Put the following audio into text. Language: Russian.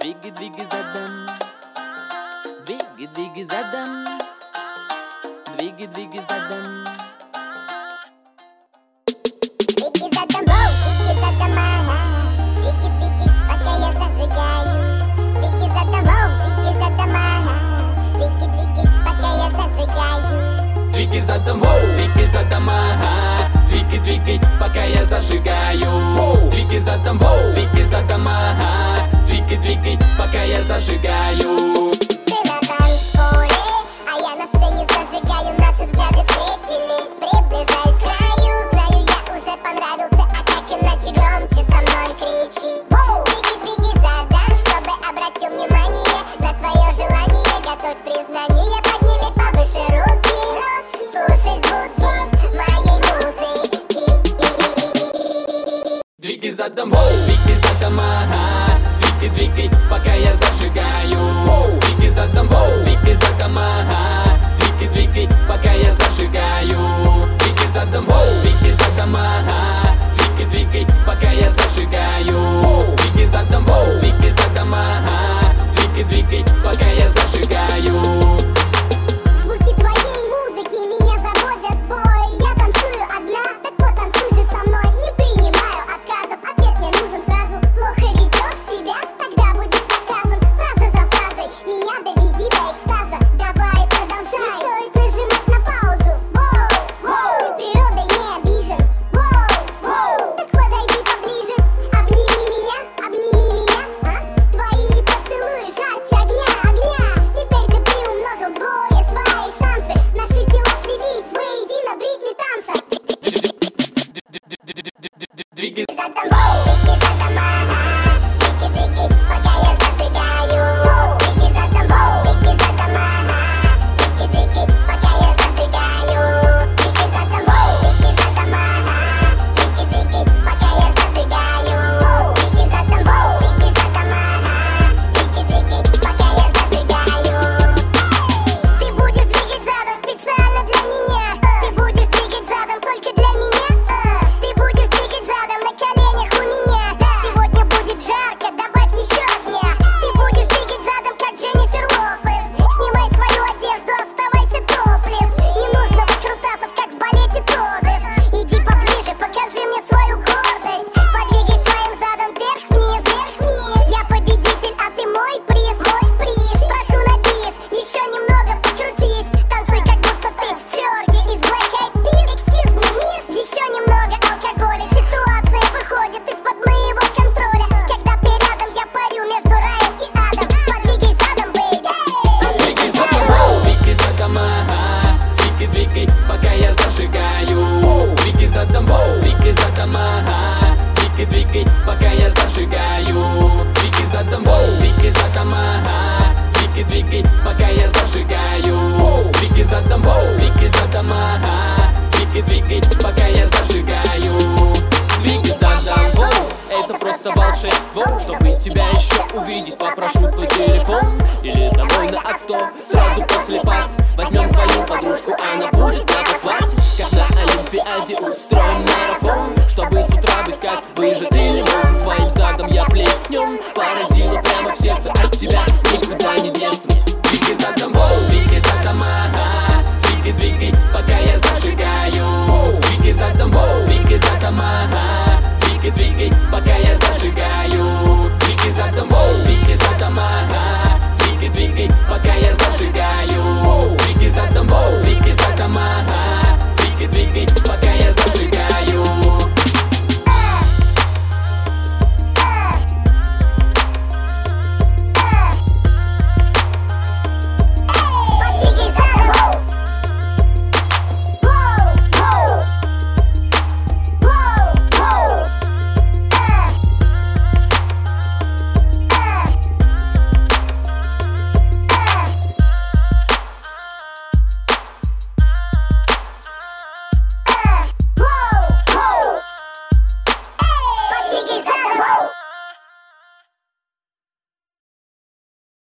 Двигай, двигай задом. Двигай, двигай задом. Двигай, двигай задом. Двигай задом, воу, двигай задом, ага. Двигай, двигай, пока я зажигаю. Двигай задом, воу, двигай задом, ага. Двигай, двигай, пока я зажигаю. Двигай задом, воу, двигай задом, ага. Двигай, двигай, пока я зажигаю. Двигай задом, воу, двигай задом, ага. Двигай, двигай, пока я зажигаю. Ты на танцполе, а я на сцене зажигаю. Наши взгляды встретились, приближаюсь к краю. Знаю, я уже понравился, а как иначе громче со мной кричи. Двигай, двигай задом, чтобы обратил внимание на твое желание. Готовь признание, подними повыше руки. Слушай звуки моей музыки. Двигай задом, воу, двигай задом, ага. Двигай, двигай, пока я зажигаю. Двигай задом, воу, двигай задом, ага. Двигай, двигай, пока я зажигаю. Двигай задом, воу, двигай задом, ага. Двигай, двигай, пока я зажигаю. Двигай задом, воу, двигай задом, ага. Двигай, двигай, пока я зажигаю. Звуки твоей музыки меня заводят в бой. Я танцую одна, так потанцуй же со мной. Не принимаю отказов, ответ мне нужен сразу. Плохо ведешь себя, тогда будешь наказан. Фраза за фразой, меня доведи до экстаза. Давай, продолжай, не стоит нажимать на паузу. Воу, воу, ты природой не обижен. Воу, воу, так подойди поближе. Обними меня, а? Твои поцелуи жарче огня, огня. Теперь ты приумножил вдвое свои шансы. Наши тела слились воедино в ритме танца. Двигай Задом, воу, двигай задом, ага. Двигай, двигай, пока я зажигаю. Двигай задом, воу, двигай задом, ага. Двигай, двигай, пока я зажигаю. Двигай задом, воу, двигай задом, ага. Двигай, двигай, пока я зажигаю. Двигай задом, воу, двигай задом, ага. Двигай, двигай, пока я зажигаю. Ты будешь двигать задом специально для меня. Ты будешь двигать задом только для меня. Ты будешь двигать задом на коленях у меня. Сегодня будет жарко, добавь еще огня. Ты будешь двигать задом, как Дженнифер Лопес. Снимай свою одежду, оставайся топлес. Не нужно выкрутасов, как в балете Тодес. Иди поближе, покажи мне свою гордость. Подвигай своим задом вверх-вниз, вверх-вниз. Я победитель, а ты мой приз, мой приз. Прошу на бис, еще немного покрутись. Танцуй, как будто ты Ферги из Black Eyed Peas. Excuse me, miss. Еще немного алкоголя. Ситуация выходит из-под моего контроля. Когда ты рядом, я парю между раем и адом. Подвигай задом, бэйби. Двигай задом, воу, двигай задом, ага. Двигай, двигай, пока я зажигаю. Двигай задом, воу, двигай задом, ага. Двигай, двигай, пока я зажигаю. Двигай задом, воу, двигай задом, ага. Двигай, двигай, пока я зажигаю. Двигай задом, воу, двигай задом, ага. Двигай, двигай, пока я зажигаю. Двигай задом, воу, это просто волшебство. Чтобы тебя еще увидеть, попрошу твой телефон или домой на авто. Сразу после пати возьмем твою подружку, она будет на захвате. Как на Олимпиаде устроим марафон, чтобы с утра быть как выжатый лимон. Твоим задом